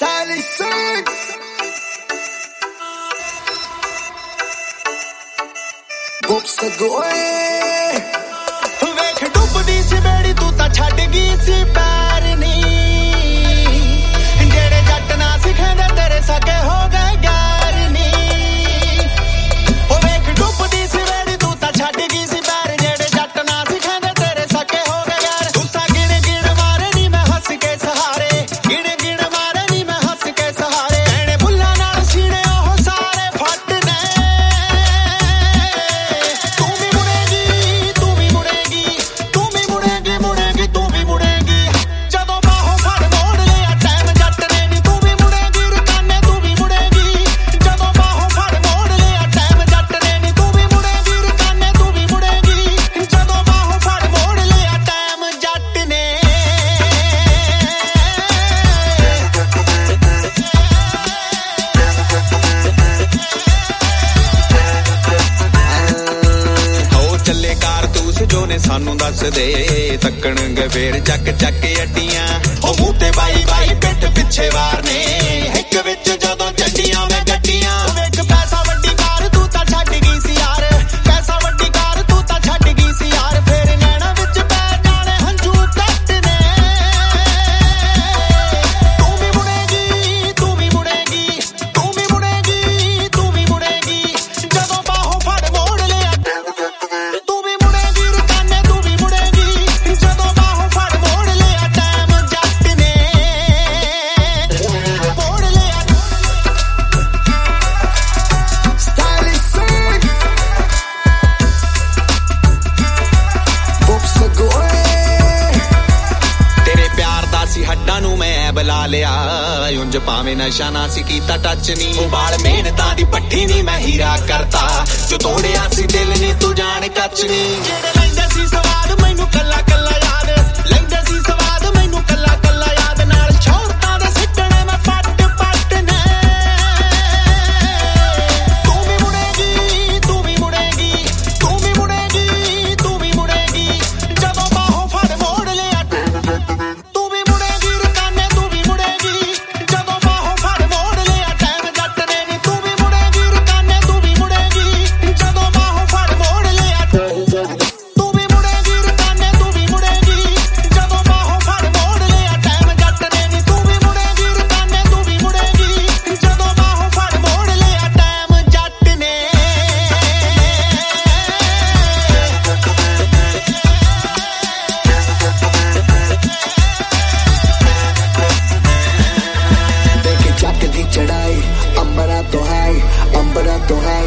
Stylish Six Books a goe ਵੇਖ ਡੁੱਬਦੀ ਸੀ ਬੇੜੀ ਤੂੰ ਤਾਂ ਛੱਡ ਗਈ ਸੀ ਪੈਰ ਨੀ ਜਿਹੜੇ ਜੱਟ ਨਾ ਸਿਖਾਂਦੇ ਤੇਰੇ ਸਕੇ ਹੋ ਗਏ ਗੈਰ ਨੀ ਉਹ ਵੇਖ ਡੁੱਬਦੀ ਸੀ ਬੇੜੀ ਤੂੰ ਤਾਂ ਛੱਡ ਗਈ ਸੀ ਪੈਰ ਜਿਹੜੇ ਜੱਟ ਨਾ ਸਿਖਾਂਦੇ ਤੇਰੇ ਸਕੇ ਹੋ ਗਏ ਗੈਰ ਤੂੰ ਤਾਂ ਗਿਣ ਗਿਣ ਮਾਰੇ ਨੀ ਮੈਂ ਹੱਸ ਕੇ ਸਹਾਰੇ ਗਿਣ ਗਿਣ ਮਾਰੇ ਨੀ ਮੈਂ ਹੱਸ ਕੇ ਸਹਾਰੇ ਕਹਿਣੇ ਬੁੱਲਾਂ ਨਾਲ ਸੀਨੇ ਉਹ ਸਾਰੇ ਫੱਟ ਨੇ ਤੂੰ ਵੀ ਮੁੜੇਗੀ ਤੂੰ ਵੀ ਮੁੜੇਗੀ ਤੂੰ ਵੀ ਮੁੜੇਗੀ ਮੁੜੇਗੀ ਤੂੰ ਵੀ ਮੁੜੇਗੀ ਜਦੋਂ ਬਾਹੋਂ ਫੜ ਮੋੜ ਲਿਆ ਟਾਈਮ ਜੱਟ ਨੇ ਨੀ ਤੂੰ ਵੀ ਮੁੜੇਗੀ ਰਕਾਨੇ ਤੂੰ ਵੀ ਮੁੜੇਗੀ ਜਦੋਂ ਬਾਹੋਂ ਫੜ ਮੋੜ ਲਿਆ ਟਾਈਮ ਜੱਟ ਨੇ ਨੀ ਤੂੰ ਵੀ ਮੁੜੇਗੀ ਰਕਾਨੇ ਤੂੰ ਵੀ ਮੁੜੇਗੀ ਜਦੋਂ ਬਾਹੋਂ ਫੜ ਮੋੜ ਲਿਆ ਟਾਈਮ ਜੱਟ ਨੇ ਹੋ ਚੱਲੇ ਕਾਰਤੂਸ ਜੋ ਨੇ ਸਾਨੂੰ ਦੱਸ ਦੇ ਤੱਕਣਗੇ ਫੇਰ ਚੱਕ ਚੱਕ ਅੱਡੀਆਂ ਉਹ ਮੂੰਹ ਤੇ ਬਾਈ ਬਾਈ ਪਿੱਠ ਪਿੱਛੇ ਵਾਰ ਨੇ ਇੱਕ ਵਿੱਚ ਜਦੋਂ ਚੱਡੀਆਂ ਮੈਂ ਗੱਡੀਆਂ ਵੇਖ ਪੈਸਾ ਵੱਡੀ ਕਾਰ ਤੂੰ ਤਾਂ ਛੱਡ ਗਈ ਸੀ ਯਾਰ ਪੈਸਾ ਵੱਡੀ ਕਾਰ ਤੂੰ ਤਾਂ ਛੱਡ ਗਈ ਸੀ ਯਾਰ ਫੇਰ ਨੈਣਾ ਵਿੱਚ ਪੈ ਜਾਣੇ ਹੰਝੂ ਕੱਟ ਨੇ ਤੂੰ ਵੀ ਮੁੜੇਗੀ ਤੂੰ ਵੀ ਮੁੜੇਗੀ ਤੂੰ ਵੀ ਮੁੜੇਗੀ ਤੂੰ ਵੀ ਮੁੜੇਗੀ ਜਦੋਂ ਬਾਹੋਂ ਫੜ ਮੋੜ ਲਿਆ ਤੂੰ ਵੀ ਮੁੜੇਗੀ ਰਕਾਨੇ ਤੂੰ ਵੀ ਮੁੜੇਗੀ ਜਦੋਂ ਬਾਹੋਂ ਫੜ ਮੋੜ ਲਿਆ ਟਾਈਮ ਜੱਟ ਨੇ ਮੋੜ ਲਿਆ Stylish Six Books a goe ਤੇਰੇ ਪਿਆਰ ਦਾ ਸੀ ਹੱਡਾਂ ਨੂੰ ਮੈਂ ਬੁਲਾ ਲਿਆ ਉਂਝ ਭਾਵੇਂ ਨਸ਼ਾ ਨਾ ਸੀ ਕੀਤਾ ਟੱਚ ਨਹੀਂ ਉਹ ਵਾਲ ਮਿਹਨਤਾਂ ਦੀ ਪੱਠੀ ਨਹੀਂ ਮੈਂ ਹੀਰਾ ਕਰਤਾ ਜੋ ਤੋੜਿਆ ਸੀ ਦਿਲ ਨਹੀਂ ਤੂੰ ਜਾਣ ਕੱਚ ਨਹੀਂ ਜਿਹੜੇ ਲੈਂਦੇ ਸੀ ਸਵਾਦ ਮੈਨੂੰ ਕੱਲਾ ਕੱਲਾ ਯਾਦ ਲੈਂਦੇ ਸੀ ਸਵਾਦ ਮੈਨੂੰ ਕੱਲਾ ਕੱਲਾ ਯਾਦ ਨਾਲ ਛੋੜਤਾਂ ਦੇ ਸਿੱਟਣੇ ਮੈਂ ਪੱਟ ਪੱਟ ਨੇ ਤੂੰ ਵੀ ਮੁੜੇਗੀ ਤੂੰ ਵੀ ਮੁੜੇਗੀ ਤੂੰ ਵੀ ਮੁੜੇਗੀ ਤੂੰ ਵੀ ਮੁੜੇਗੀ ਜਦੋਂ ਬਾਹੋਂ ਫੜ ਮੋੜ ਲਿਆ ਤੂੰ ਵੀ ਮੁੜੇਗੀ ਰਕਾਨੇ ਤੂੰ ਵੀ ਮੁੜੇਗੀ ਜਦੋਂ ਬਾਹੋਂ ਫੜ ਮੋੜ ਲਿਆ ਟਾਈਮ ਜੱਟ ਨੇ ਨੀ ਤੂੰ ਵੀ ਮੁੜੇਗੀ ਰਕਾਨੇ ਤੂੰ ਵੀ ਮੁੜੇਗੀ ਜਦੋਂ ਬਾਹੋਂ ਫੜ ਮੋੜ ਲਿਆ ਤੂੰ ਵੀ ਮੁੜੇਗੀ ਰਕਾਨੇ ਤੂੰ ਵੀ ਮੁੜੇਗੀ ਜਦੋਂ ਬਾਹੋਂ ਫੜ ਮੋੜ ਲਿਆ ਟਾਈਮ ਜੱਟ ਨੇ ਨੀ ਤੂੰ ਵੀ ਮੁੜੇਗੀ ਰਕਾਨੇ ਤੂੰ ਵੀ ਮੁੜੇਗੀ ਜਦੋਂ ਬਾਹੋਂ ਫੜ ਮੋੜ ਲਿਆ ਟਾਈਮ ਜੱਟ ਨੇ देखे जग दी चढ़ाई अंबरा तो हाई